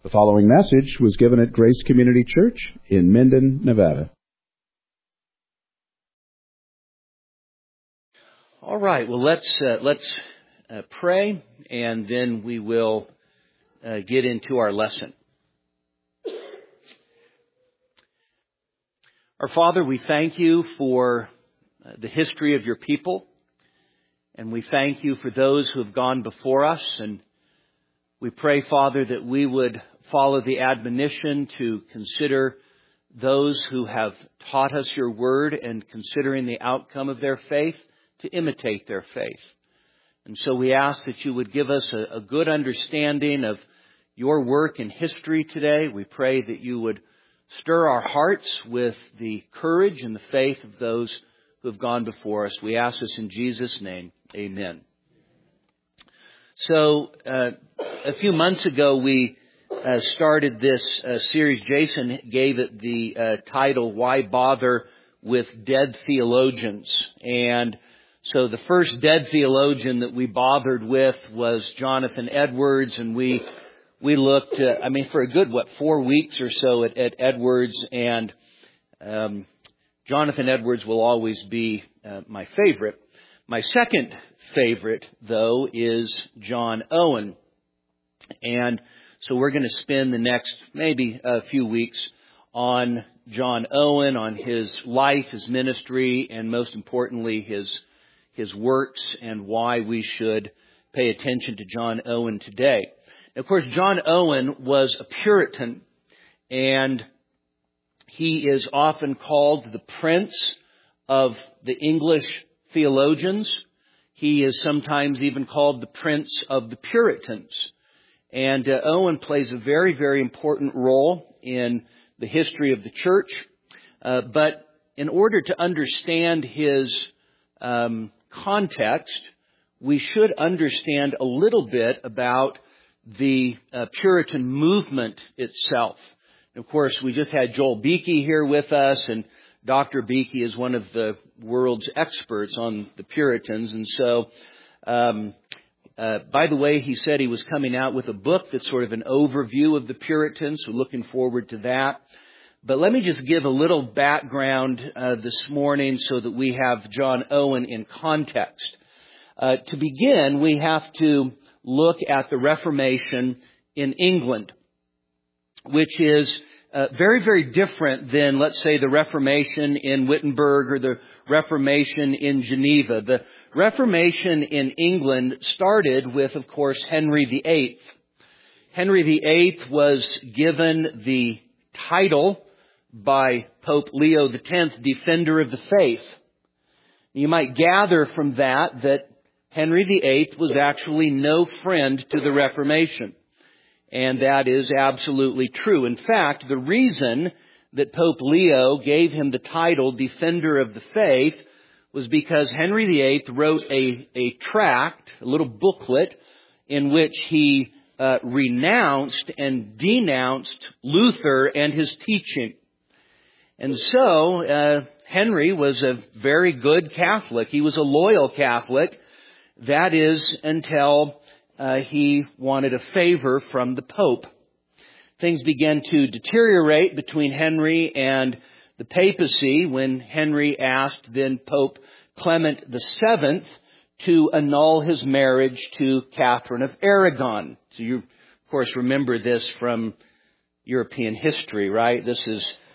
The following message was given at Grace Community Church in Minden, Nevada. All right. Well, let's pray, and then we will get into our lesson. Our Father, we thank you for the history of your people, and we thank you for those who have gone before us, and we pray, Father, that we would follow the admonition to consider those who have taught us your word, and considering the outcome of their faith, to imitate their faith. And so we ask that you would give us a good understanding of your work in history today. We pray that you would stir our hearts with the courage and the faith of those who have gone before us. We ask this in Jesus' name. Amen. So a few months ago, we started this series. Jason gave it the title, Why Bother with Dead Theologians? And so the first dead theologian that we bothered with was Jonathan Edwards, and we looked, for a good, 4 weeks or so at Edwards, and Jonathan Edwards will always be my favorite. My second favorite, though, is John Owen. And so we're going to spend the next maybe a few weeks on John Owen, on his life, his ministry, and most importantly, his works, and why we should pay attention to John Owen today. Now, of course, John Owen was a Puritan, and he is often called the Prince of the English theologians. He is sometimes even called the Prince of the Puritans. And Owen plays a very, very important role in the history of the church. But in order to understand his context, we should understand a little bit about the Puritan movement itself. And of course, we just had Joel Beakey here with us, and Dr. Beakey is one of the world's experts on the Puritans. And so, by the way, he said he was coming out with a book that's sort of an overview of the Puritans, so looking forward to that. But let me just give a little background this morning so that we have John Owen in context. To begin, we have to look at the Reformation in England, which is very, very different than, let's say, the Reformation in Wittenberg or the Reformation in Geneva. The Reformation in England started with, of course, Henry VIII. Henry VIII was given the title by Pope Leo X, Defender of the Faith. You might gather from that Henry VIII was actually no friend to the Reformation. And that is absolutely true. In fact, the reason that Pope Leo gave him the title Defender of the Faith was because Henry VIII wrote a tract, a little booklet, in which he renounced and denounced Luther and his teaching. And so Henry was a very good Catholic. He was a loyal Catholic. That is, until he wanted a favor from the Pope. Things began to deteriorate between Henry and the papacy when Henry asked then Pope Clement VII to annul his marriage to Catherine of Aragon. So you, of course, remember this from European history, right? This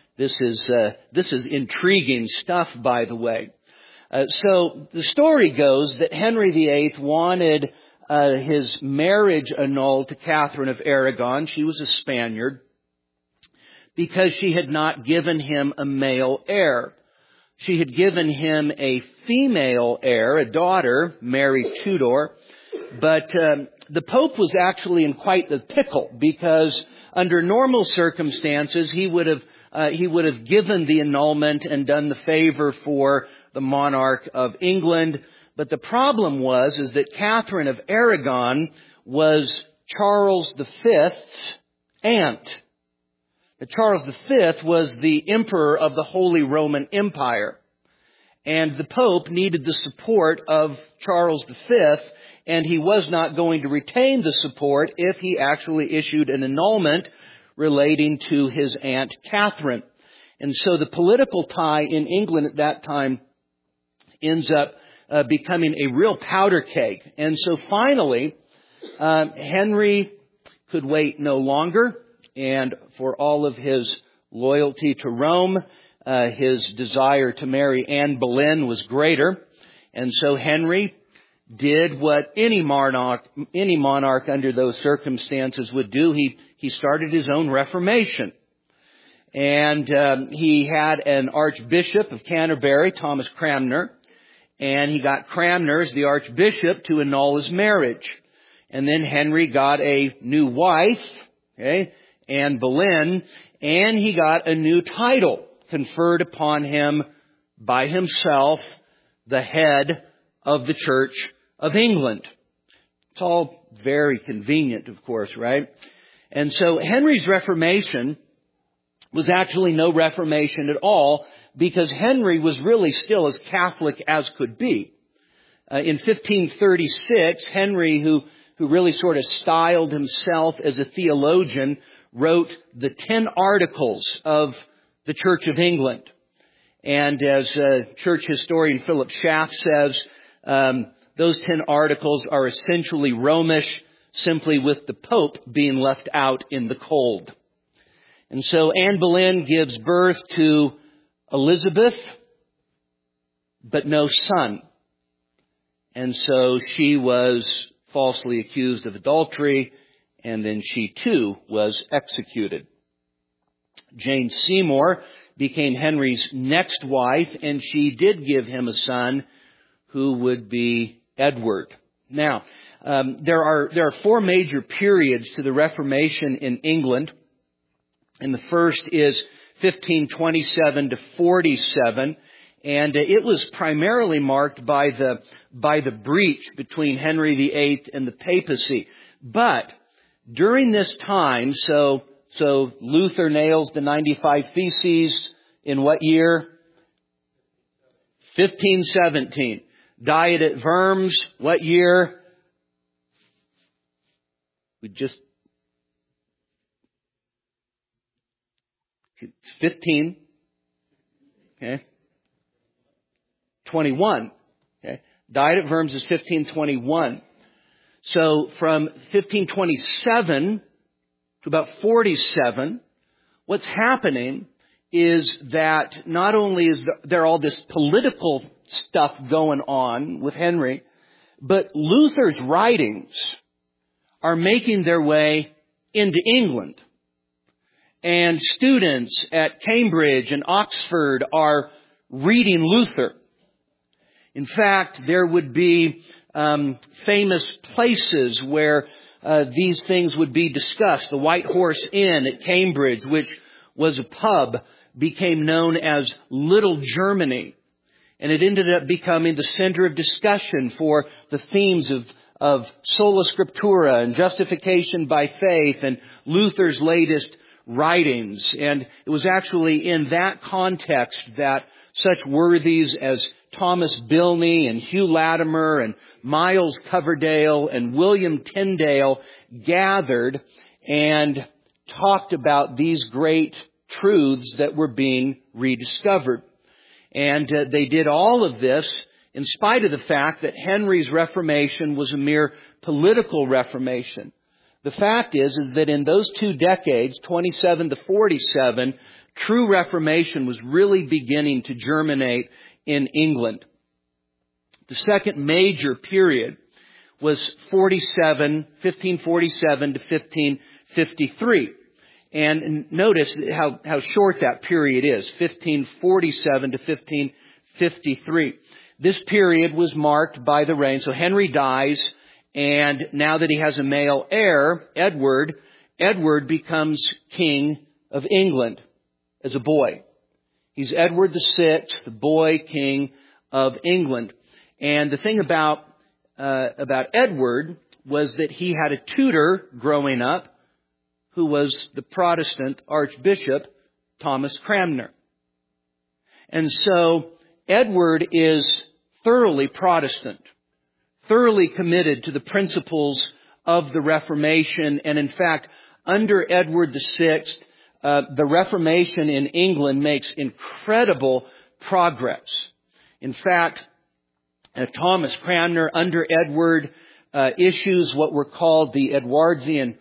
is intriguing stuff, by the way. So the story goes that Henry VIII wanted his marriage annulled to Catherine of Aragon. She was a Spaniard, because she had not given him a male heir. She had given him a female heir, a daughter, Mary Tudor. But the Pope was actually in quite the pickle, because under normal circumstances he would have given the annulment and done the favor for the monarch of England. But the problem was that Catherine of Aragon was Charles V's aunt. Charles V was the emperor of the Holy Roman Empire. And the Pope needed the support of Charles V, and he was not going to retain the support if he actually issued an annulment relating to his Aunt Catherine. And so the political tie in England at that time ends up becoming a real powder keg. And so finally, Henry could wait no longer, and for all of his loyalty to Rome, his desire to marry Anne Boleyn was greater. And so Henry did what any monarch under those circumstances would do. He started his own Reformation. And he had an Archbishop of Canterbury, Thomas Cranmer, and he got Cranmer as the Archbishop to annul his marriage. And then Henry got a new wife, Anne Boleyn, and he got a new title conferred upon him by himself, the head of the Church of England. It's all very convenient, of course, right? And so Henry's Reformation was actually no Reformation at all, because Henry was really still as Catholic as could be. In 1536, Henry, who really sort of styled himself as a theologian, wrote the 10 Articles of the Church of England. And as church historian Philip Schaff says, those 10 Articles are essentially Romish, simply with the Pope being left out in the cold. And so Anne Boleyn gives birth to Elizabeth, but no son. And so she was falsely accused of adultery, and then she too was executed. Jane Seymour became Henry's next wife, and she did give him a son who would be Edward. Now, there are 4 major periods to the Reformation in England. And the first is 1527 to 47, and it was primarily marked by the breach between Henry VIII and the papacy. But during this time, so Luther nails the 95 Theses in what year? 1517. Died at Worms, what year? It's 15. Okay. 21. Okay. Died at Worms is 1521. So from 1527 to about 47, what's happening is that not only is there all this political stuff going on with Henry, but Luther's writings are making their way into England. And students at Cambridge and Oxford are reading Luther. In fact, there would be famous places where these things would be discussed. The White Horse Inn at Cambridge, which was a pub, became known as Little Germany. And it ended up becoming the center of discussion for the themes of sola scriptura and justification by faith and Luther's latest writings. And it was actually in that context that such worthies as Thomas Bilney and Hugh Latimer and Miles Coverdale and William Tyndale gathered and talked about these great truths that were being rediscovered. And they did all of this in spite of the fact that Henry's Reformation was a mere political Reformation. The fact is that in those 2 decades, 27 to 47, true Reformation was really beginning to germinate in England. The second major period was 1547 to 1553. And notice how short that period is, 1547 to 1553. This period was marked by the reign. So Henry dies, and now that he has a male heir, Edward becomes king of England as a boy. He's Edward VI, the boy king of England. And the thing about Edward was that he had a tutor growing up who was the Protestant Archbishop Thomas Cranmer. And so Edward is thoroughly Protestant, thoroughly committed to the principles of the Reformation, and in fact, under Edward VI, the Reformation in England makes incredible progress. In fact, Thomas Cranmer, under Edward, issues what were called the Edwardian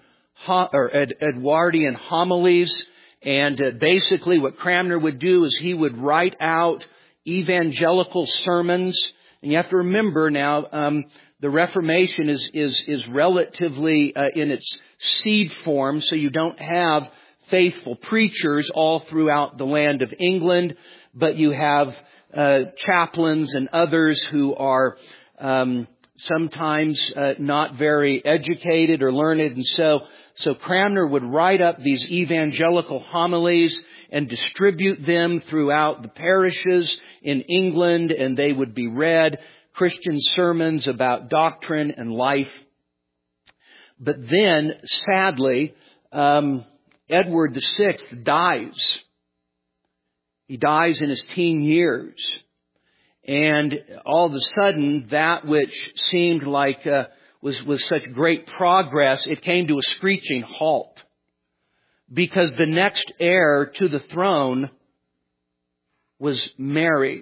homilies. And basically what Cranmer would do is he would write out evangelical sermons. And you have to remember now, the Reformation is relatively in its seed form, so you don't have faithful preachers all throughout the land of England, but you have chaplains and others who are sometimes not very educated or learned. And so Cranmer would write up these evangelical homilies and distribute them throughout the parishes in England, and they would be read, Christian sermons about doctrine and life. But then, sadly, Edward VI dies. He dies in his teen years. And all of a sudden, that which seemed like was such great progress, it came to a screeching halt. Because the next heir to the throne was Mary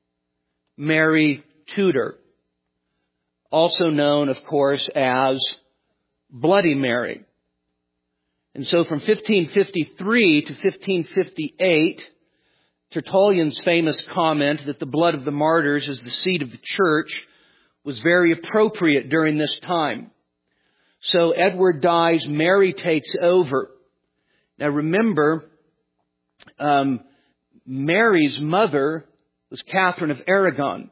Tudor, also known, of course, as Bloody Mary. And so from 1553 to 1558, Tertullian's famous comment that the blood of the martyrs is the seed of the church was very appropriate during this time. So Edward dies, Mary takes over. Now remember, Mary's mother was Catherine of Aragon.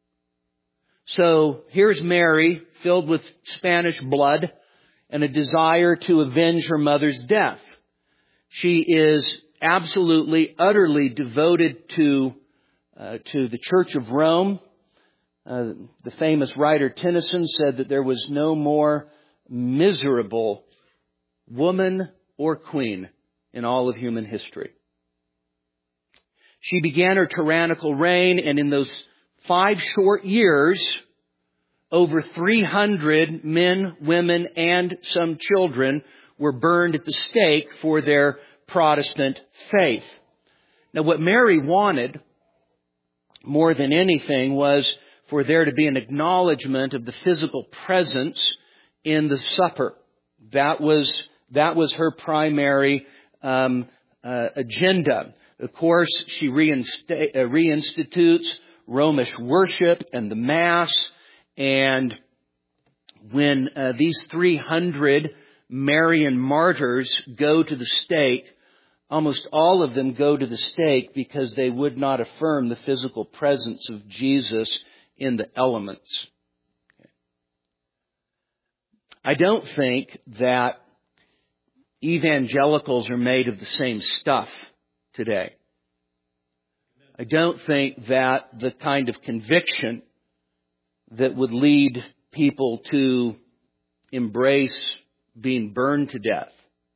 So here's Mary, filled with Spanish blood and a desire to avenge her mother's death. She is absolutely, utterly devoted to the Church of Rome. The famous writer Tennyson said that there was no more miserable woman or queen in all of human history. She began her tyrannical reign, and in those 5 short years, over 300 men, women, and some children were burned at the stake for their Protestant faith. Now, what Mary wanted more than anything was for there to be an acknowledgement of the physical presence in the supper. That was her primary agenda. Of course, she reinstitutes Romish worship and the Mass. And when these 300 Marian martyrs go to the stake, almost all of them go to the stake because they would not affirm the physical presence of Jesus in the elements. I don't think that evangelicals are made of the same stuff today. I don't think that the kind of conviction that would lead people to embrace being burned to death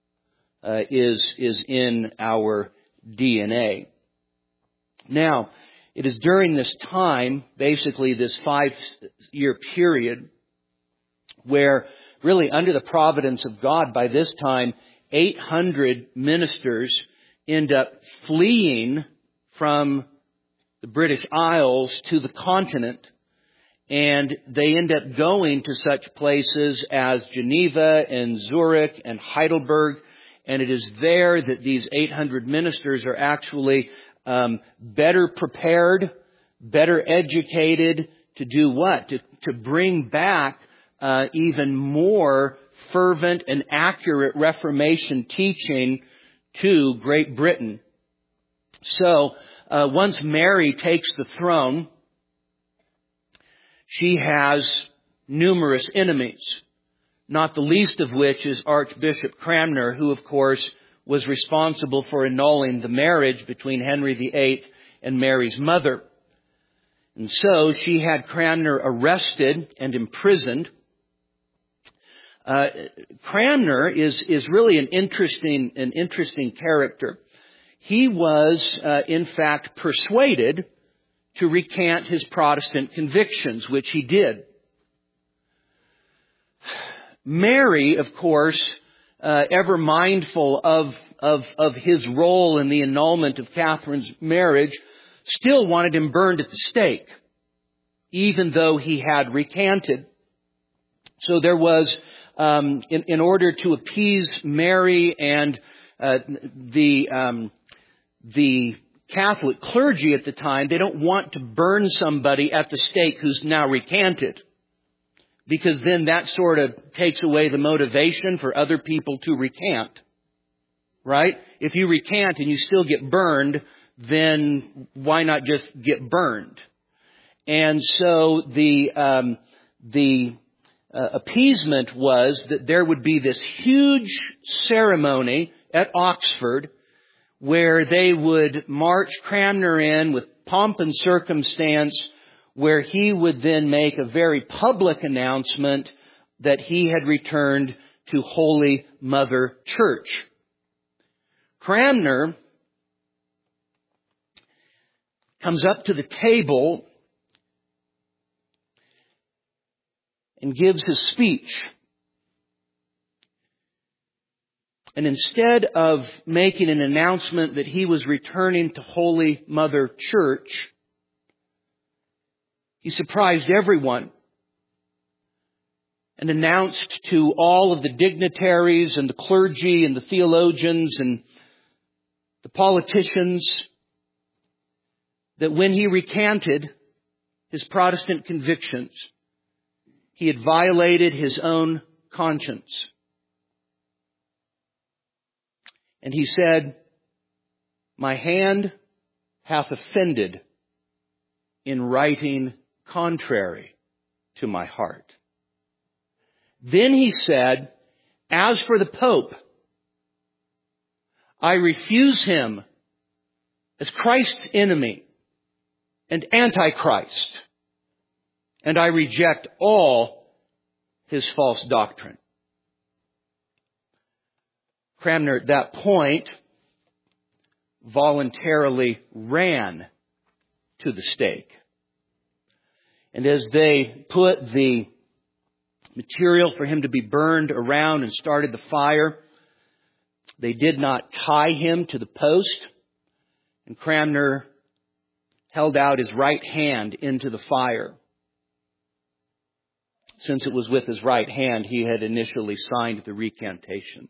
is in our DNA. Now, it is during this time, basically this 5-year period, where really under the providence of God, by this time, 800 ministers end up fleeing from the British Isles to the continent. And they end up going to such places as Geneva and Zurich and Heidelberg. And it is there that these 800 ministers are actually better prepared, better educated to do what? To bring back even more fervent and accurate Reformation teaching to Great Britain. So once Mary takes the throne, she has numerous enemies, not the least of which is Archbishop Cranmer, who, of course, was responsible for annulling the marriage between Henry VIII and Mary's mother. And so she had Cranmer arrested and imprisoned. Cranmer is really an interesting character. He was, in fact, persuaded to recant his Protestant convictions, which he did. Mary, of course, ever mindful of his role in the annulment of Catherine's marriage, still wanted him burned at the stake, even though he had recanted. So there was, in order to appease Mary and the Catholic clergy at the time, they don't want to burn somebody at the stake who's now recanted, because then that sort of takes away the motivation for other people to recant. Right? If you recant and you still get burned, then why not just get burned? And so the appeasement was that there would be this huge ceremony at Oxford where they would march Cranmer in with pomp and circumstance, where he would then make a very public announcement that he had returned to Holy Mother Church. Cranmer comes up to the table and gives his speech. And instead of making an announcement that he was returning to Holy Mother Church, he surprised everyone and announced to all of the dignitaries and the clergy and the theologians and the politicians that when he recanted his Protestant convictions, he had violated his own conscience. And he said, "My hand hath offended in writing contrary to my heart." Then he said, "As for the Pope, I refuse him as Christ's enemy and Antichrist, and I reject all his false doctrine." Cranmer at that point voluntarily ran to the stake. And as they put the material for him to be burned around and started the fire, they did not tie him to the post, and Cranmer held out his right hand into the fire. Since it was with his right hand, he had initially signed the recantation.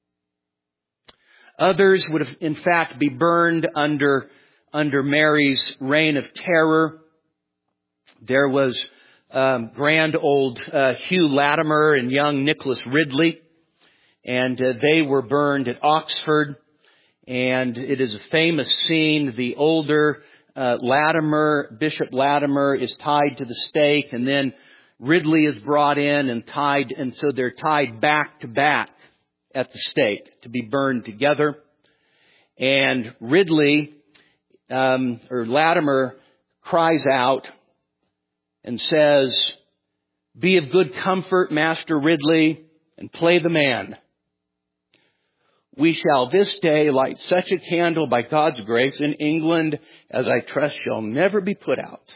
Others would have, in fact, be burned under Mary's reign of terror. There was grand old Hugh Latimer and young Nicholas Ridley, and they were burned at Oxford. And it is a famous scene. The older Latimer, Bishop Latimer, is tied to the stake, and then Ridley is brought in and tied, and so they're tied back to back at the stake to be burned together. And Ridley, or Latimer, cries out and says, "Be of good comfort, Master Ridley, and play the man. We shall this day light such a candle by God's grace in England as I trust shall never be put out."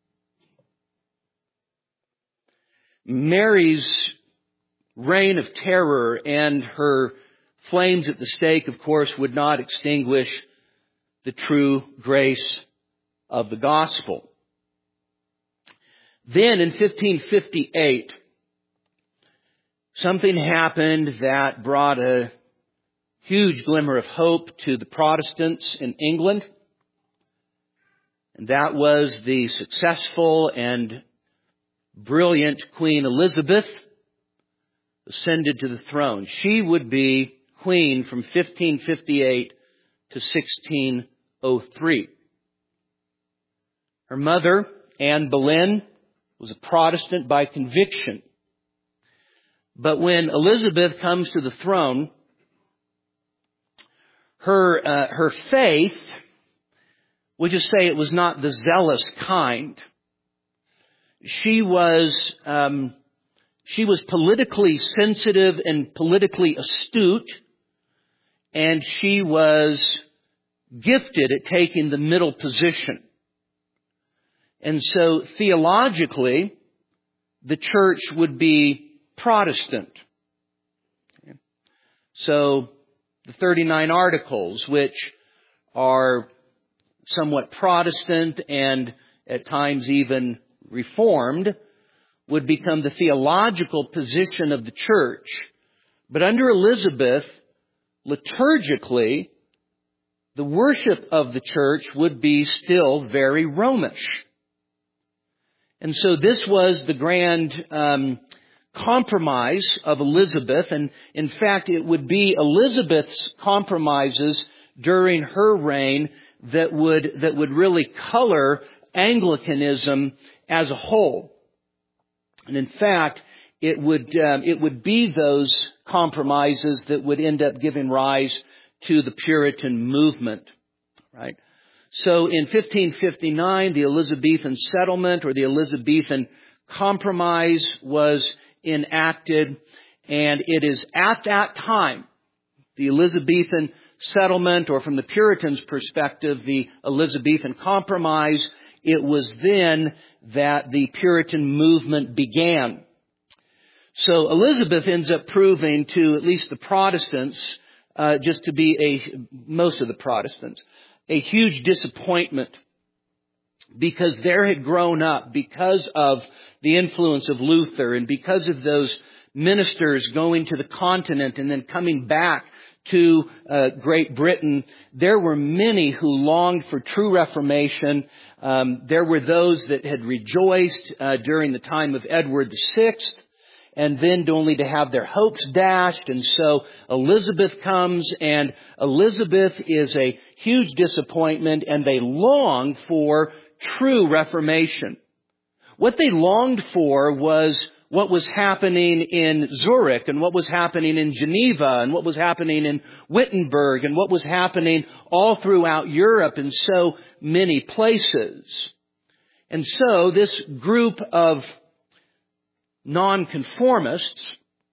Mary's reign of terror and her flames at the stake, of course, would not extinguish the true grace of the gospel. Then in 1558, something happened that brought a huge glimmer of hope to the Protestants in England. And that was the successful and brilliant Queen Elizabeth ascended to the throne. She would be queen from 1558 to 1603. Her mother, Anne Boleyn, was a Protestant by conviction. But when Elizabeth comes to the throne, her faith, we'll just say it was not the zealous kind. She was politically sensitive and politically astute, and she was gifted at taking the middle position. And so theologically, the church would be Protestant. So the 39 Articles, which are somewhat Protestant and at times even Reformed, would become the theological position of the church. But under Elizabeth, liturgically, the worship of the church would be still very Romish. And so this was the grand compromise of Elizabeth. And in fact, it would be Elizabeth's compromises during her reign that would really color Anglicanism as a whole. And in fact, it would be those compromises that would end up giving rise to the Puritan movement, right? So in 1559, the Elizabethan settlement or the Elizabethan compromise was enacted, and it is at that time, the Elizabethan settlement, or from the Puritans' perspective, the Elizabethan compromise, it was then that the Puritan movement began. So Elizabeth ends up proving to at least the Protestants, just to be most of the Protestants, a huge disappointment, because there had grown up, because of the influence of Luther and because of those ministers going to the continent and then coming back to Great Britain, there were many who longed for true Reformation. There were those that had rejoiced during the time of Edward VI, and then only to have their hopes dashed. And so Elizabeth comes, and Elizabeth is a huge disappointment, and they long for true Reformation. What they longed for was what was happening in Zurich, and what was happening in Geneva, and what was happening in Wittenberg, and what was happening all throughout Europe in so many places. And so this group of nonconformists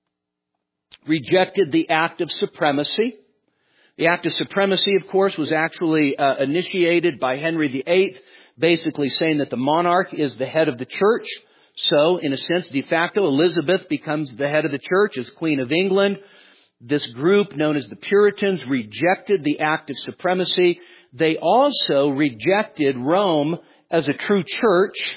rejected the Act of Supremacy. The Act of Supremacy, of course, was actually initiated by Henry VIII, basically saying that the monarch is the head of the church. So, in a sense, de facto, Elizabeth becomes the head of the church as Queen of England. This group, known as the Puritans, rejected the Act of Supremacy. They also rejected Rome as a true church.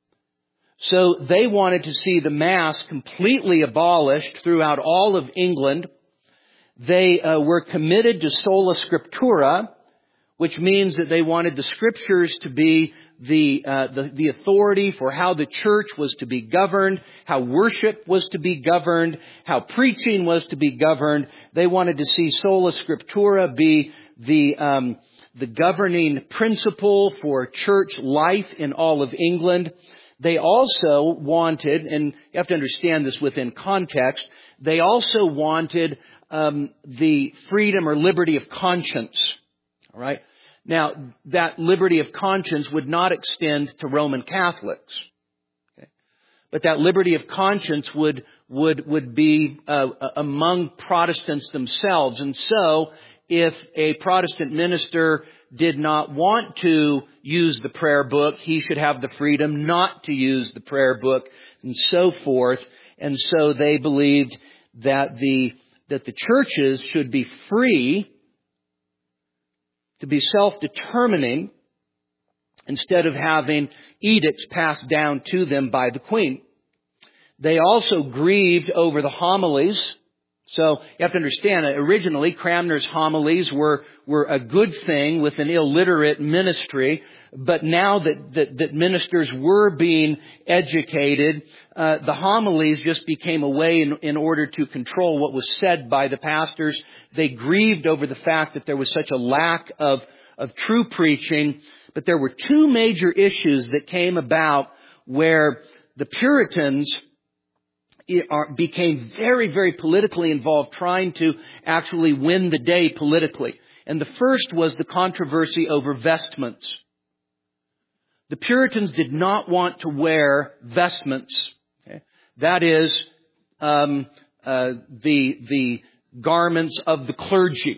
So they wanted to see the Mass completely abolished throughout all of England. They were committed to sola scriptura, which means that they wanted the Scriptures to be the authority for how the church was to be governed, how worship was to be governed, how preaching was to be governed. They wanted to see sola scriptura be the governing principle for church life in all of England. They also wanted, and you have to understand this within context, they also wanted the freedom or liberty of conscience. All right. Now, that liberty of conscience would not extend to Roman Catholics. Okay? But that liberty of conscience would be among Protestants themselves. And so, if a Protestant minister did not want to use the prayer book, he should have the freedom not to use the prayer book, and so forth. And so they believed that the churches should be free to be self-determining instead of having edicts passed down to them by the Queen. They also grieved over the homilies. So you have to understand, originally Cranmer's homilies were a good thing with an illiterate ministry, but now that ministers were being educated, the homilies just became a way in order to control what was said by the pastors. They grieved over the fact that there was such a lack of true preaching, but there were two major issues that came about where the Puritans became very, very politically involved, trying to actually win the day politically. And the first was the controversy over vestments. The Puritans did not want to wear vestments. Okay? That is, the garments of the clergy.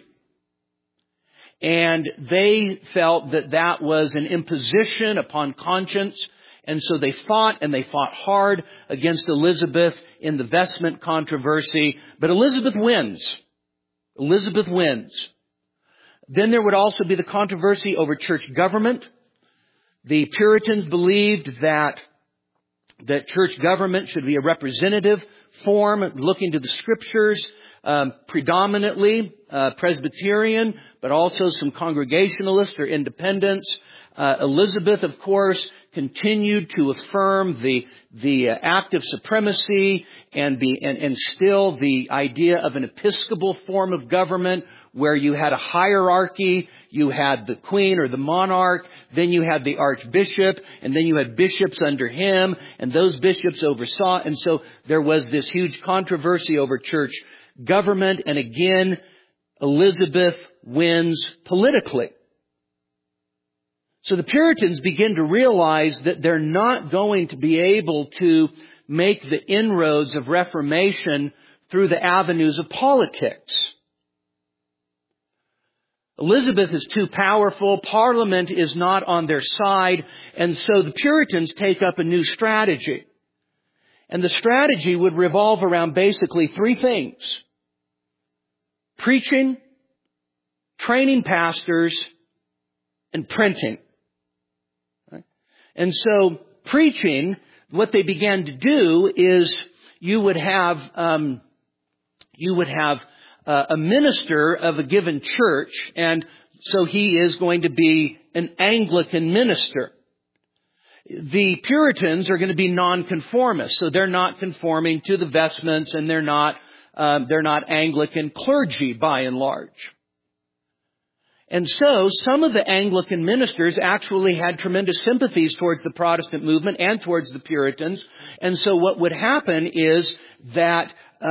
And they felt that was an imposition upon conscience, And so they fought, and they fought hard against Elizabeth in the vestment controversy. But Elizabeth wins. Elizabeth wins. Then there would also be the controversy over church government. The Puritans believed that church government should be a representative form, looking to the Scriptures, predominantly Presbyterian, but also some Congregationalists or Independents. Elizabeth, of course, continued to affirm the act of supremacy and still the idea of an episcopal form of government where you had a hierarchy. You had the queen or the monarch, then you had the archbishop, and then you had bishops under him, and those bishops oversaw. And so there was this huge controversy over church government, and again, Elizabeth wins politically. So the Puritans begin to realize that they're not going to be able to make the inroads of Reformation through the avenues of politics. Elizabeth is too powerful. Parliament is not on their side. And so the Puritans take up a new strategy. And the strategy would revolve around basically three things: preaching, training pastors, and printing. And so preaching, what they began to do is you would have a minister of a given church, and so he is going to be an Anglican minister. The Puritans are going to be nonconformists, so they're not conforming to the vestments, and they're not Anglican clergy by and large. And so some of the Anglican ministers actually had tremendous sympathies towards the Protestant movement and towards the Puritans. And so what would happen is that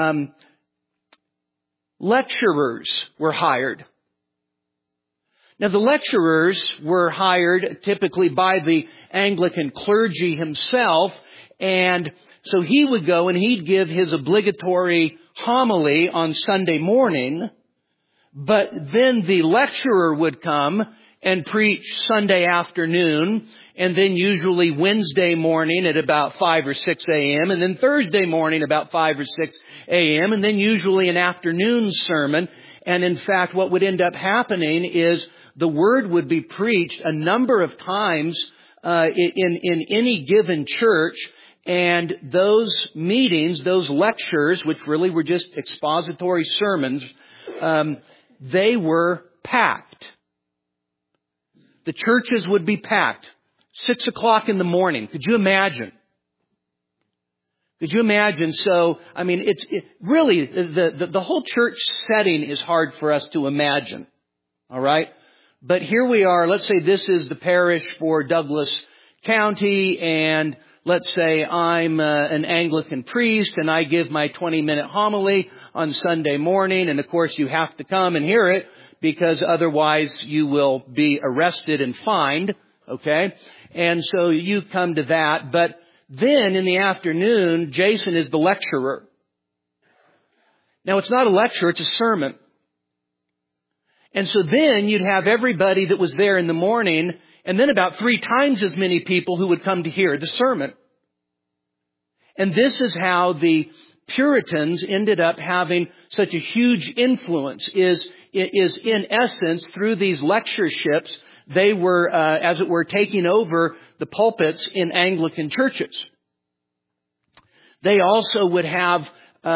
lecturers were hired. Now, the lecturers were hired typically by the Anglican clergy himself, and so he would go and he'd give his obligatory homily on Sunday morning, but then the lecturer would come and preach Sunday afternoon, and then usually Wednesday morning at about 5 or 6 a.m., and then Thursday morning about 5 or 6 a.m., and then usually an afternoon sermon. And in fact, what would end up happening is the word would be preached a number of times in any given church, and those meetings, those lectures, which really were just expository sermons, they were packed. The churches would be packed. 6 o'clock in the morning. Could you imagine? Could you imagine? So, I mean, it's really, the whole church setting is hard for us to imagine. All right? But here we are. Let's say this is the parish for Douglas County, and let's say I'm an Anglican priest, and I give my 20-minute homily on Sunday morning, and of course you have to come and hear it, because otherwise you will be arrested and fined, okay? And so you come to that. But then in the afternoon, Jason is the lecturer. Now, it's not a lecture, it's a sermon. And so then you'd have everybody that was there in the morning, and then about 3 times as many people who would come to hear the sermon. And this is how the Puritans ended up having such a huge influence, is in essence, through these lectureships, they were, as it were, taking over the pulpits in Anglican churches. They also would have,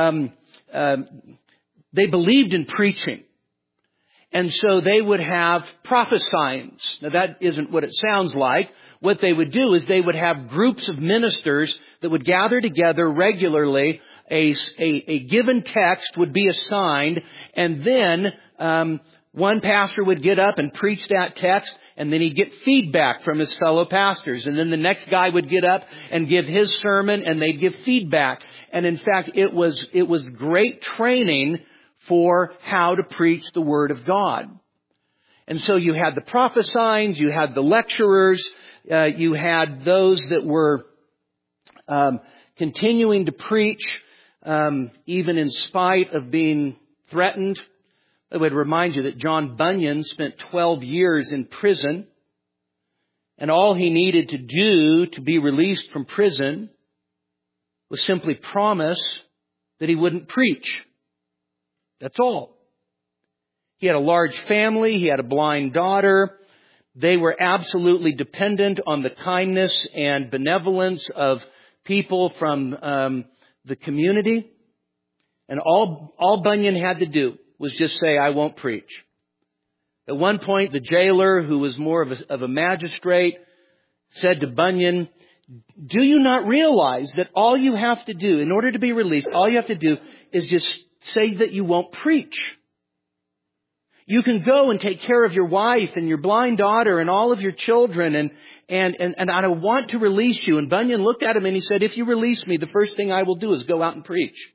they believed in preaching. And so they would have prophesyings. Now that isn't what it sounds like. What they would do is they would have groups of ministers that would gather together regularly. A given text would be assigned, and then one pastor would get up and preach that text, and then he'd get feedback from his fellow pastors. And then the next guy would get up and give his sermon, and they'd give feedback. And in fact, it was great training for how to preach the Word of God. And so you had the prophesyings, you had the lecturers, you had those that were continuing to preach, even in spite of being threatened. I would remind you that John Bunyan spent 12 years in prison. And all he needed to do to be released from prison was simply promise that he wouldn't preach. That's all. He had a large family. He had a blind daughter. They were absolutely dependent on the kindness and benevolence of people from the community. And all Bunyan had to do was just say, I won't preach. At one point, the jailer, who was more of a magistrate, said to Bunyan, do you not realize that all you have to do, in order to be released, all you have to do is just say that you won't preach? You can go and take care of your wife and your blind daughter and all of your children, and I want to release you. And Bunyan looked at him and he said, if you release me, the first thing I will do is go out and preach.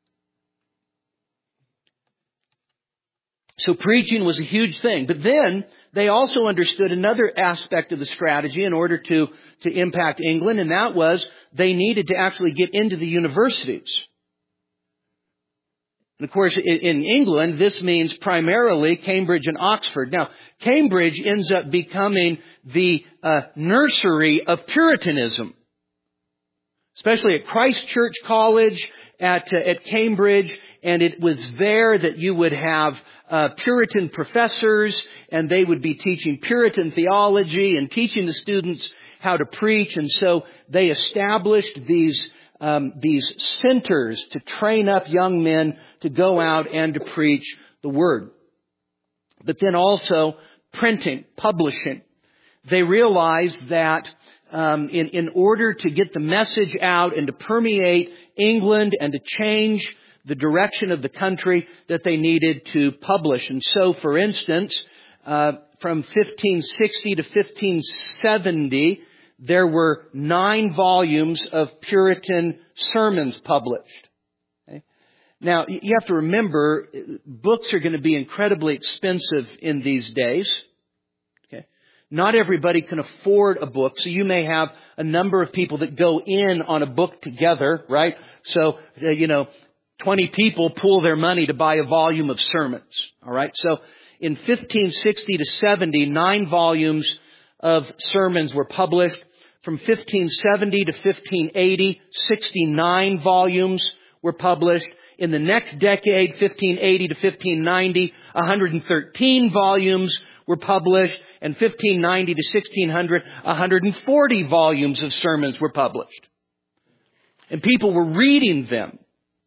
So preaching was a huge thing. But then they also understood another aspect of the strategy in order to impact England, and that was they needed to actually get into the universities. And of course, in England, this means primarily Cambridge and Oxford. Now, Cambridge ends up becoming the nursery of Puritanism, especially at Christ Church College at Cambridge. And it was there that you would have Puritan professors, and they would be teaching Puritan theology and teaching the students how to preach. And so they established these centers to train up young men to go out and to preach the Word. But then also printing, publishing. They realized that in order to get the message out and to permeate England and to change the direction of the country, that they needed to publish. And so, for instance, from 1560 to 1570, there were 9 volumes of Puritan sermons published. Okay? Now, you have to remember, books are going to be incredibly expensive in these days. Okay? Not everybody can afford a book, so you may have a number of people that go in on a book together, right? So, 20 people pool their money to buy a volume of sermons. All right. So in 1560 to 70, 9 volumes of sermons were published. From 1570 to 1580, 69 volumes were published. In the next decade, 1580 to 1590, 113 volumes were published. And 1590 to 1600, 140 volumes of sermons were published. And people were reading them.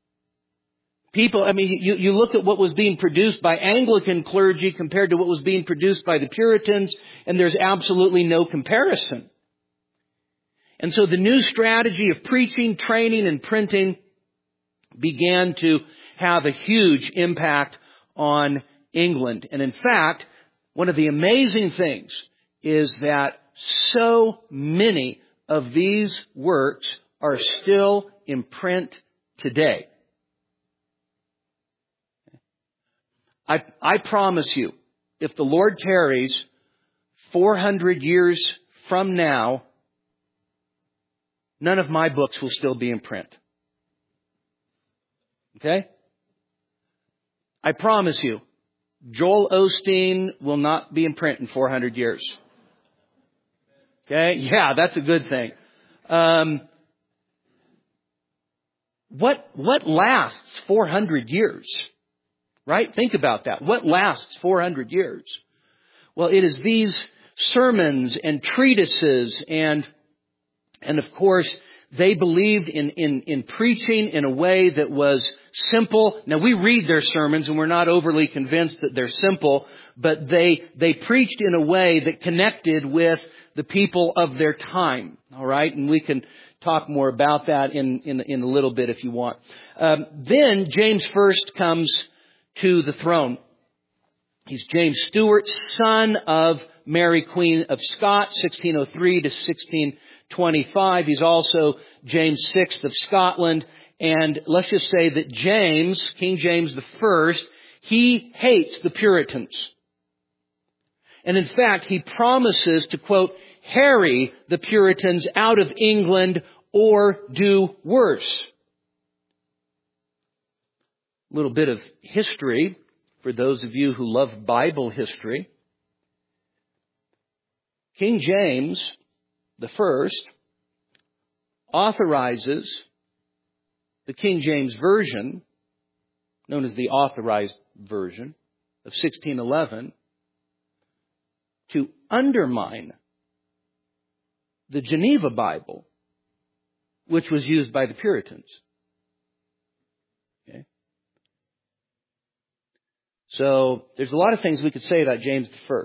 You look at what was being produced by Anglican clergy compared to what was being produced by the Puritans, and there's absolutely no comparison. And so the new strategy of preaching, training, and printing began to have a huge impact on England. And in fact, one of the amazing things is that so many of these works are still in print today. I promise you, if the Lord tarries 400 years from now, none of my books will still be in print. Okay? I promise you, Joel Osteen will not be in print in 400 years. Okay? Yeah, that's a good thing. What lasts 400 years? Right? Think about that. What lasts 400 years? Well, it is these sermons and treatises and of course, they believed in preaching in a way that was simple. Now, we read their sermons and we're not overly convinced that they're simple, but they preached in a way that connected with the people of their time. All right? And we can talk more about that in a little bit if you want. Then James first comes to the throne. He's James Stuart, son of Mary, Queen of Scots, 1603 to 1625. He's also James VI of Scotland. And let's just say that James, King James I, he hates the Puritans. And in fact, he promises to, quote, harry the Puritans out of England or do worse. A little bit of history for those of you who love Bible history. King James I authorizes the King James Version, known as the Authorized Version of 1611, to undermine the Geneva Bible, which was used by the Puritans. Okay? So there's a lot of things we could say about James I.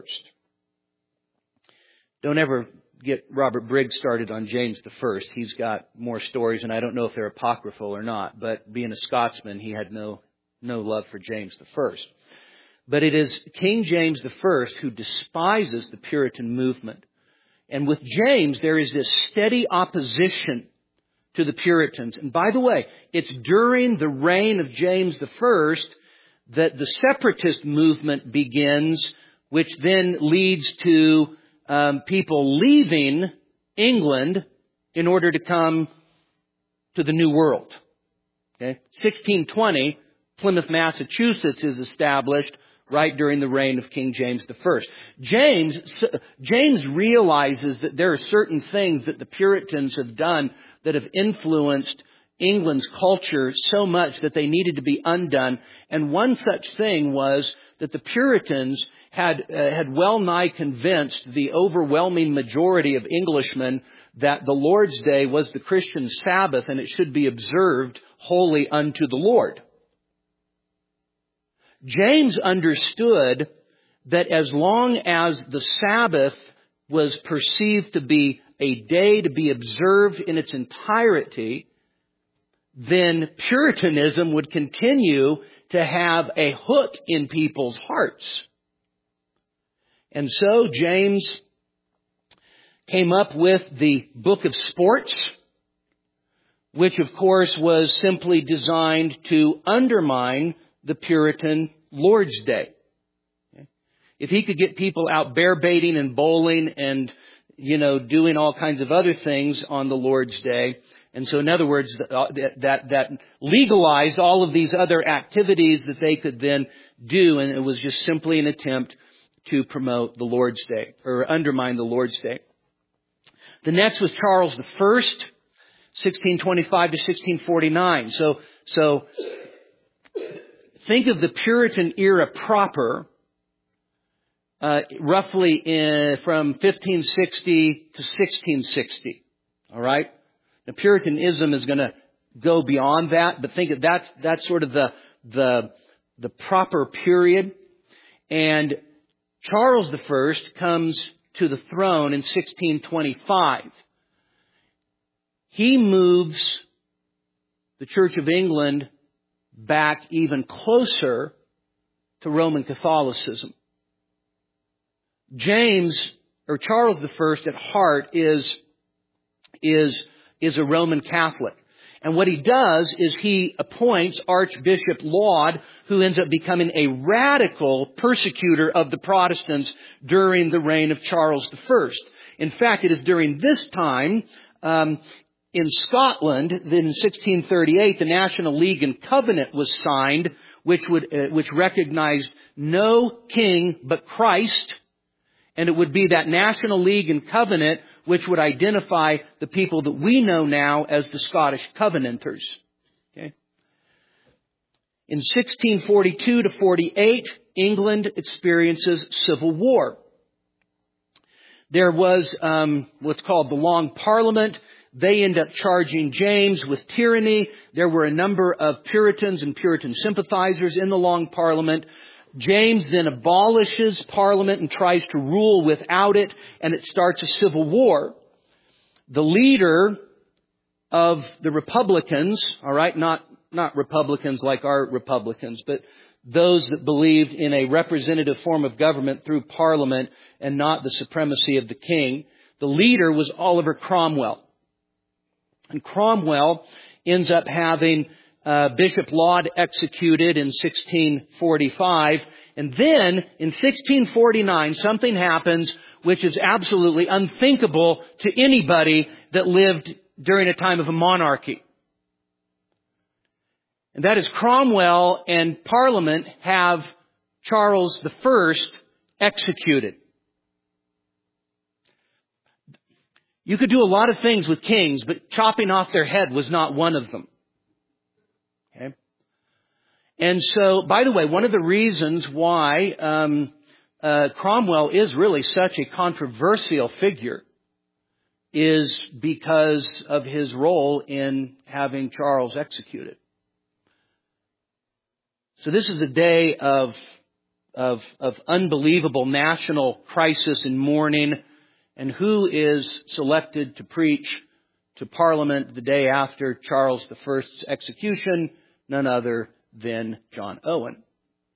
Don't ever get Robert Briggs started on James I. He's got more stories, and I don't know if they're apocryphal or not, but being a Scotsman, he had no love for James I. But it is King James I who despises the Puritan movement. And with James, there is this steady opposition to the Puritans. And by the way, it's during the reign of James I that the separatist movement begins, which then leads to people leaving England in order to come to the New World. Okay? 1620, Plymouth, Massachusetts is established right during the reign of King James I. James realizes that there are certain things that the Puritans have done that have influenced England's culture so much that they needed to be undone. And one such thing was that the Puritans had well nigh convinced the overwhelming majority of Englishmen that the Lord's Day was the Christian Sabbath and it should be observed wholly unto the Lord. James understood that as long as the Sabbath was perceived to be a day to be observed in its entirety, then Puritanism would continue to have a hook in people's hearts. And so James came up with the Book of Sports, which of course was simply designed to undermine the Puritan Lord's Day. If he could get people out bear baiting and bowling and, doing all kinds of other things on the Lord's Day. And so in other words, that legalized all of these other activities that they could then do. And it was just simply an attempt to promote the Lord's Day or undermine the Lord's Day. The next was Charles I, 1625 to 1649. So think of the Puritan era proper, roughly from 1560 to 1660. All right? Now, Puritanism is going to go beyond that, but think of that's sort of the proper period. And Charles I comes to the throne in 1625. He moves the Church of England back even closer to Roman Catholicism. Charles I at heart is a Roman Catholic. And what he does is he appoints Archbishop Laud, who ends up becoming a radical persecutor of the Protestants during the reign of Charles I. In fact, it is during this time, in Scotland, in 1638, the National League and Covenant was signed, which recognized no king but Christ. And it would be that National League and Covenant which would identify the people that we know now as the Scottish Covenanters. Okay? In 1642 to 48, England experiences civil war. There was what's called the Long Parliament. They end up charging James with tyranny. There were a number of Puritans and Puritan sympathizers in the Long Parliament. James then abolishes Parliament and tries to rule without it, and it starts a civil war. The leader of the Republicans, all right, not Republicans like our Republicans, but those that believed in a representative form of government through Parliament and not the supremacy of the king. The leader was Oliver Cromwell. And Cromwell ends up having Bishop Laud executed in 1645. And then in 1649, something happens which is absolutely unthinkable to anybody that lived during a time of a monarchy. And that is Cromwell and Parliament have Charles I executed. You could do a lot of things with kings, but chopping off their head was not one of them. Okay? And so, by the way, one of the reasons why Cromwell is really such a controversial figure is because of his role in having Charles executed. So this is a day of unbelievable national crisis and mourning. And who is selected to preach to Parliament the day after Charles I's execution? None other than John Owen.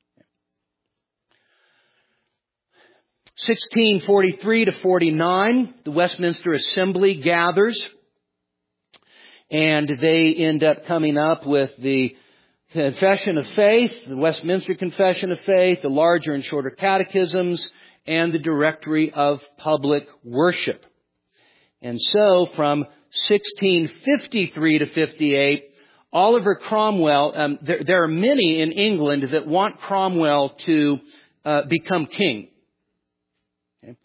1643 to 49, the Westminster Assembly gathers, and they end up coming up with the Confession of Faith, the Westminster Confession of Faith, the larger and shorter catechisms, and the Directory of Public Worship. And so from 1653 to 58, Oliver Cromwell, there are many in England that want Cromwell to become king. Okay.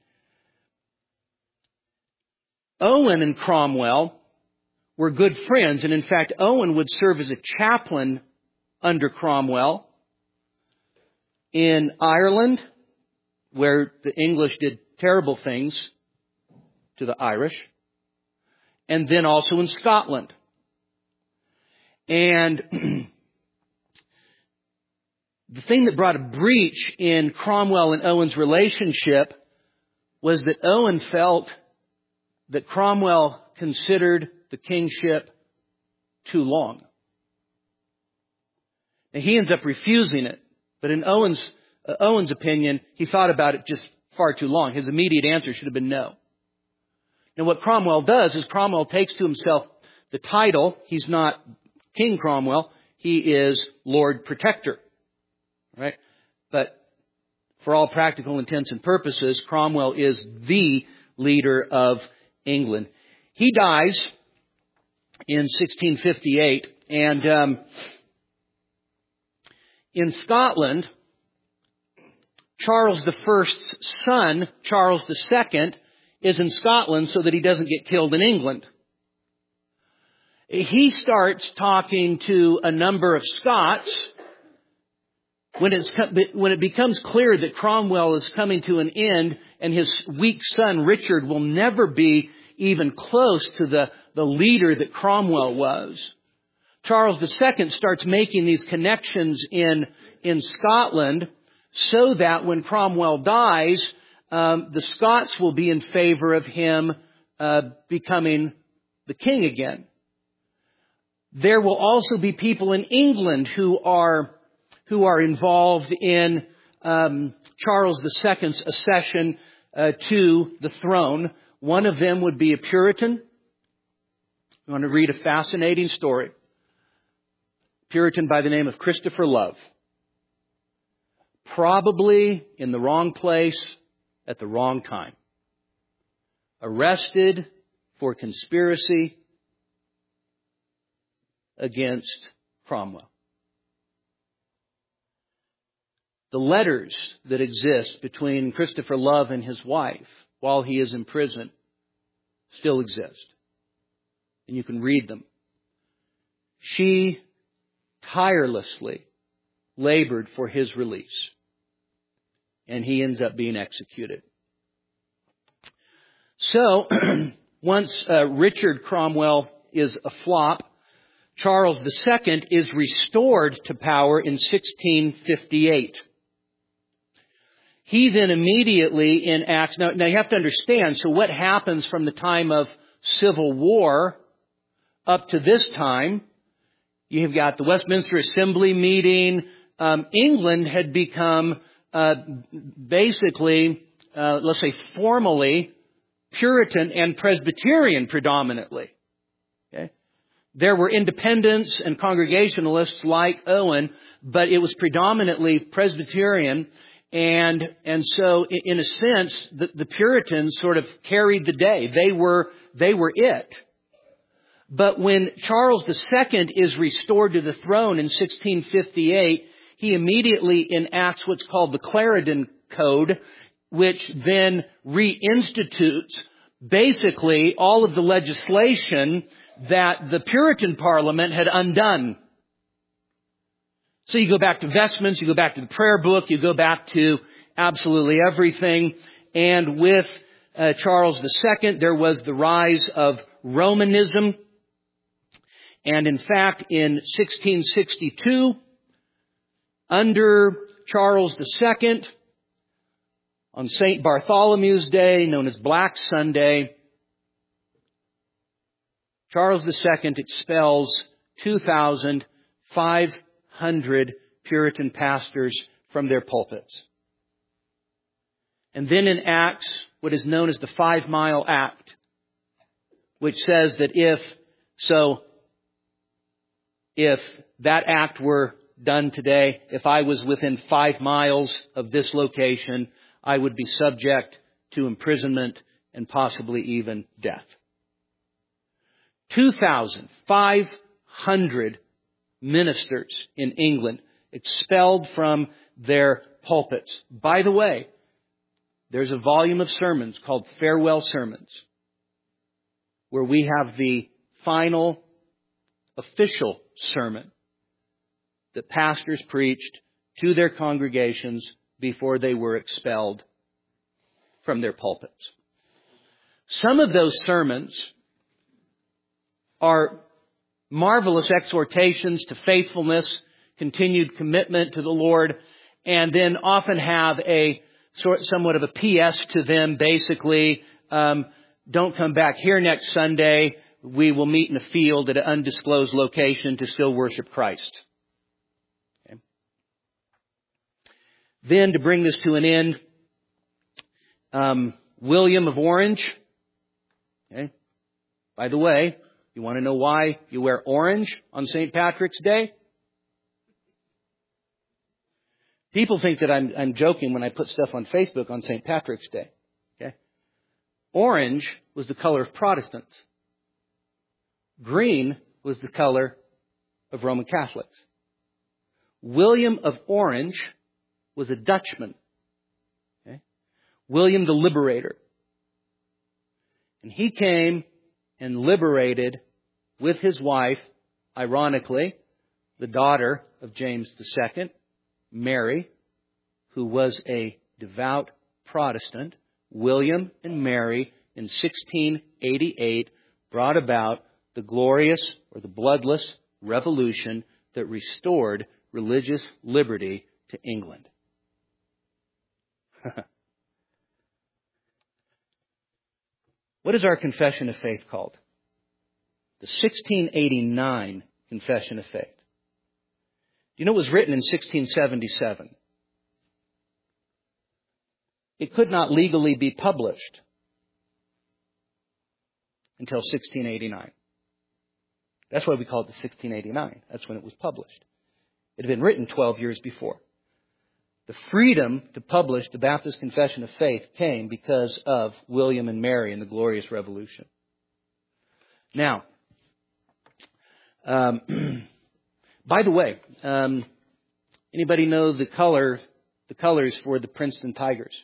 Owen and Cromwell were good friends, and in fact, Owen would serve as a chaplain under Cromwell in Ireland, where the English did terrible things to the Irish, and then also in Scotland. And the thing that brought a breach in Cromwell and Owen's relationship was that Owen felt that Cromwell considered the kingship too long. Now, he ends up refusing it, but in Owen's opinion, he thought about it just far too long. His immediate answer should have been no. Now, what Cromwell does is Cromwell takes to himself the title. He's not King Cromwell. He is Lord Protector. Right? But for all practical intents and purposes, Cromwell is the leader of England. He dies in 1658, and in Scotland, Charles I's son, Charles II, is in Scotland so that he doesn't get killed in England. He starts talking to a number of Scots when it becomes clear that Cromwell is coming to an end and his weak son Richard will never be even close to the leader that Cromwell was. Charles II starts making these connections in Scotland so that when Cromwell dies, the Scots will be in favor of him becoming the king again. There will also be people in England who are involved in Charles II's accession to the throne. One of them would be a Puritan. You want to read a fascinating story. Puritan by the name of Christopher Love. Probably in the wrong place at the wrong time. Arrested for conspiracy against Cromwell. The letters that exist between Christopher Love and his wife while he is in prison still exist. And you can read them. She tirelessly labored for his release. And he ends up being executed. So, once Richard Cromwell is a flop, Charles II is restored to power in 1658. He then immediately enacts... Now you have to understand, so what happens from the time of Civil War up to this time? You've got the Westminster Assembly meeting. England had become basically, let's say formally, Puritan and Presbyterian predominantly. Okay? There were independents and Congregationalists like Owen, but it was predominantly Presbyterian. And so, in a sense, the Puritans sort of carried the day. They were it. But when Charles II is restored to the throne in 1658, he immediately enacts what's called the Clarendon Code, which then reinstitutes basically all of the legislation that the Puritan Parliament had undone. So you go back to vestments, you go back to the prayer book, you go back to absolutely everything. And with Charles II, there was the rise of Romanism. And in fact, in 1662, under Charles II, on St. Bartholomew's Day, known as Black Sunday, Charles II expels 2,500 Puritan pastors from their pulpits. And then enacts what is known as the 5 Mile Act, which says that if that act were done today, if I was within 5 miles of this location, I would be subject to imprisonment and possibly even death. 2,500 ministers in England expelled from their pulpits. By the way, there's a volume of sermons called Farewell Sermons, where we have the final official sermon that pastors preached to their congregations before they were expelled from their pulpits. Some of those sermons are marvelous exhortations to faithfulness, continued commitment to the Lord, and then often have somewhat of a PS to them, basically, don't come back here next Sunday. We will meet in a field at an undisclosed location to still worship Christ. Okay. Then, to bring this to an end, William of Orange. Okay. By the way, you want to know why you wear orange on St. Patrick's Day? People think that I'm joking when I put stuff on Facebook on St. Patrick's Day. Okay. Orange was the color of Protestants. Green was the color of Roman Catholics. William of Orange was a Dutchman. Okay? William the Liberator. And he came and liberated with his wife, ironically, the daughter of James II, Mary, who was a devout Protestant. William and Mary in 1688 brought about the glorious or the bloodless revolution that restored religious liberty to England. What is our confession of faith called? The 1689 Confession of Faith. You know, it was written in 1677. It could not legally be published until 1689. That's why we call it the 1689. That's when it was published. It had been written 12 years before. The freedom to publish the Baptist Confession of Faith came because of William and Mary and the Glorious Revolution. Now, by the way, anybody know the colors for the Princeton Tigers?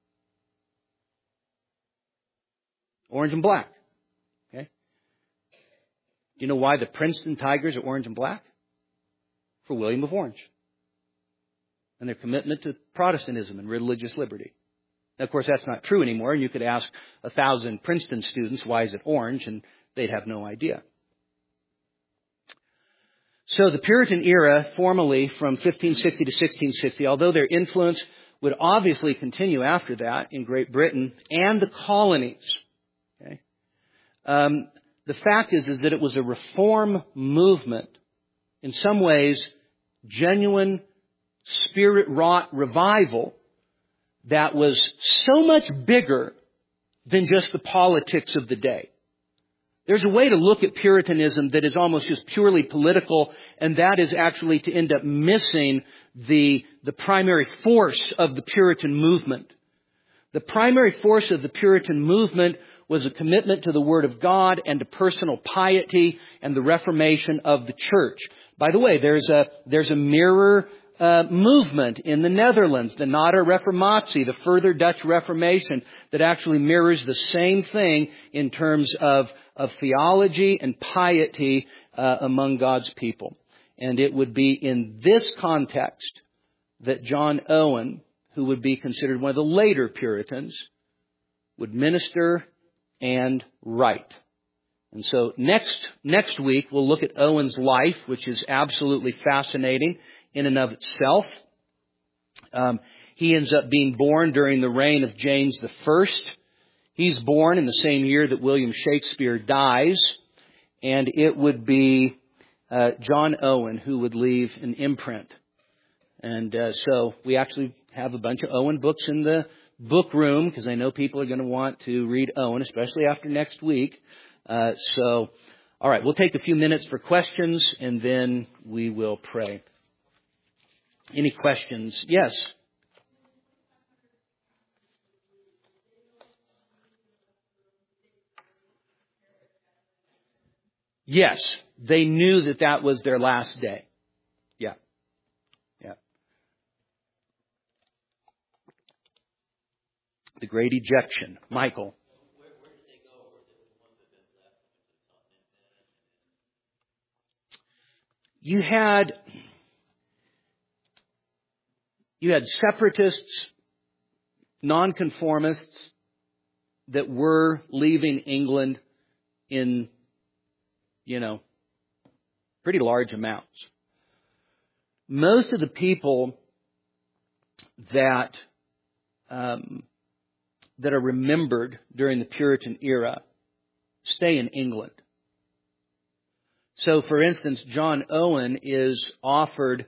Orange and black. Okay. Do you know why the Princeton Tigers are orange and black? For William of Orange and their commitment to Protestantism and religious liberty. Now, of course, that's not true anymore, and you could ask 1,000 Princeton students, why is it orange, and they'd have no idea. So the Puritan era, formally from 1560 to 1660, although their influence would obviously continue after that in Great Britain and the colonies. Okay? The fact is that it was a reform movement, in some ways, genuine Spirit-wrought revival that was so much bigger than just the politics of the day. There's a way to look at Puritanism that is almost just purely political, and that is actually to end up missing the primary force of the Puritan movement. The primary force of the Puritan movement was a commitment to the Word of God and to personal piety and the reformation of the church. By the way, there's a mirror movement in the Netherlands, the Nader Reformatie, the further Dutch Reformation, that actually mirrors the same thing in terms of theology and piety among God's people. And it would be in this context that John Owen, who would be considered one of the later Puritans, would minister and write. And so next week we'll look at Owen's life, which is absolutely fascinating in and of itself. He ends up being born during the reign of James I. He's born in the same year that William Shakespeare dies, and it would be John Owen who would leave an imprint. And so we actually have a bunch of Owen books in the book room, because I know people are going to want to read Owen, especially after next week. All right, we'll take a few minutes for questions, and then we will pray. Any questions? Yes. Yes, they knew that that was their last day. Yeah. Yeah. The great ejection. Michael. Where did they go? Were they the ones that had left to the continent? You had separatists, nonconformists that were leaving England in, pretty large amounts. Most of the people that are remembered during the Puritan era stay in England. So, for instance, John Owen is offered.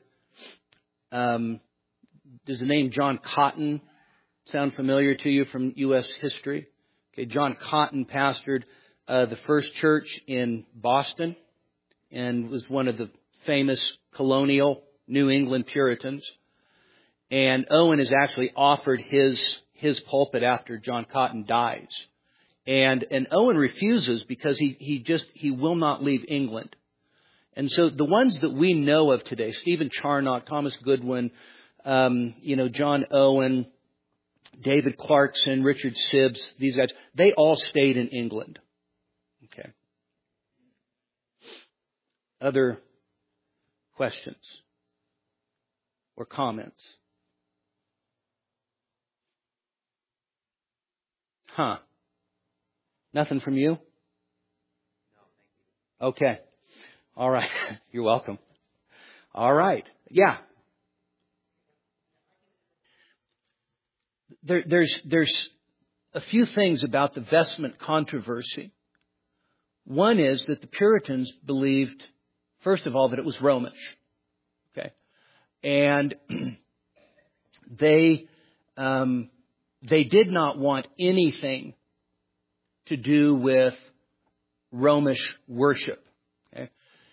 Does the name John Cotton sound familiar to you from U.S. history? Okay, John Cotton pastored the first church in Boston and was one of the famous colonial New England Puritans. And Owen is actually offered his pulpit after John Cotton dies. And Owen refuses because he will not leave England. And so the ones that we know of today, Stephen Charnock, Thomas Goodwin, John Owen, David Clarkson, Richard Sibbs, these guys, they all stayed in England. Okay. Other questions or comments? Nothing from you? No, thank you. Okay. All right. You're welcome. All right. Yeah. There's a few things about the vestment controversy. One is that the Puritans believed, first of all, that it was Romish. Okay. And they did not want anything to do with Romish worship. Okay.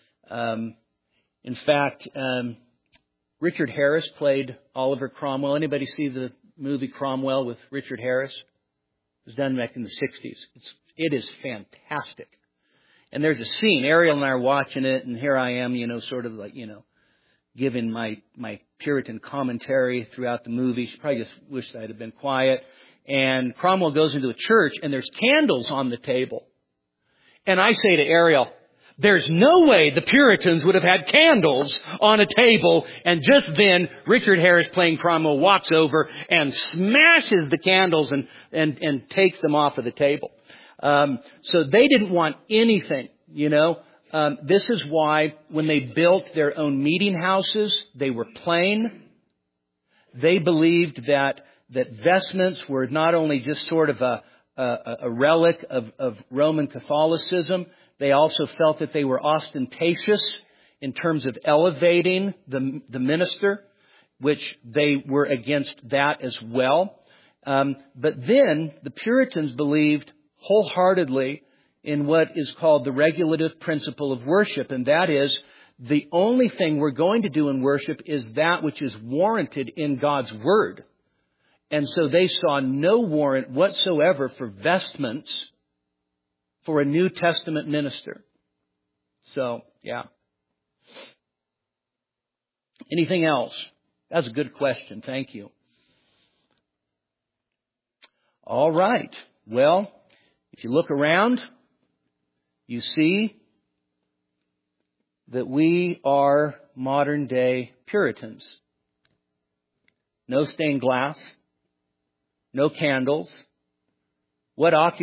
In fact, Richard Harris played Oliver Cromwell. Anybody see the movie Cromwell with Richard Harris? It was done back in the 60s. It is fantastic. And there's a scene, Ariel and I are watching it, and here I am, sort of like, giving my Puritan commentary throughout the movie. She probably just wished I'd have been quiet. And Cromwell goes into a church, and there's candles on the table. And I say to Ariel, there's no way the Puritans would have had candles on a table. And just then, Richard Harris playing Cromwell walks over and smashes the candles and takes them off of the table. So they didn't want anything, This is why when they built their own meeting houses, they were plain. They believed that vestments were not only just sort of a relic of Roman Catholicism, they also felt that they were ostentatious in terms of elevating the minister, which they were against that as well. But then the Puritans believed wholeheartedly in what is called the regulative principle of worship, and that is the only thing we're going to do in worship is that which is warranted in God's Word. And so they saw no warrant whatsoever for vestments for a New Testament minister. So, yeah. Anything else? That's a good question. Thank you. All right. Well, if you look around, you see that we are modern day Puritans. No stained glass, no candles. What's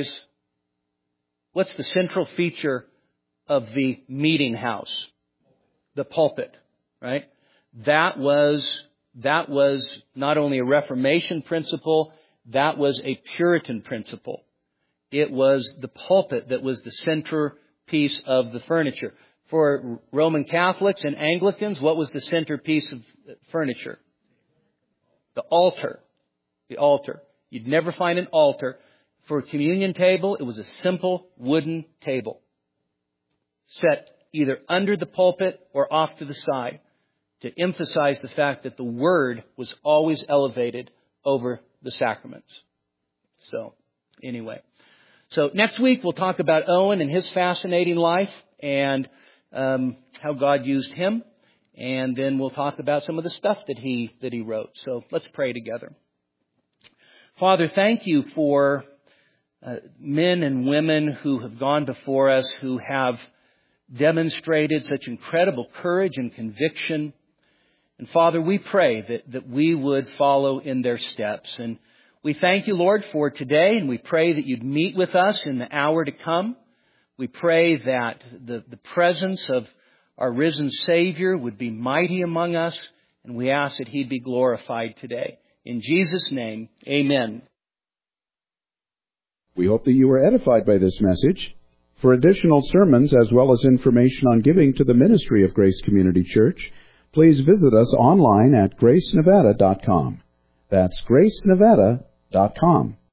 the central feature of the meeting house? The pulpit, right? That was not only a Reformation principle, that was a Puritan principle. It was the pulpit that was the centerpiece of the furniture. For Roman Catholics and Anglicans, what was the centerpiece of furniture? The altar. The altar. You'd never find an altar. For a communion table, it was a simple wooden table set either under the pulpit or off to the side to emphasize the fact that the Word was always elevated over the sacraments. So, anyway. So, next week we'll talk about Owen and his fascinating life and how God used him. And then we'll talk about some of the stuff that he wrote. So, let's pray together. Father, thank you for men and women who have gone before us, who have demonstrated such incredible courage and conviction. And Father, we pray that we would follow in their steps. And we thank you, Lord, for today, and we pray that you'd meet with us in the hour to come. We pray that the presence of our risen Savior would be mighty among us, and we ask that he'd be glorified today. In Jesus' name, amen. We hope that you were edified by this message. For additional sermons as well as information on giving to the ministry of Grace Community Church, please visit us online at gracenevada.com. That's gracenevada.com.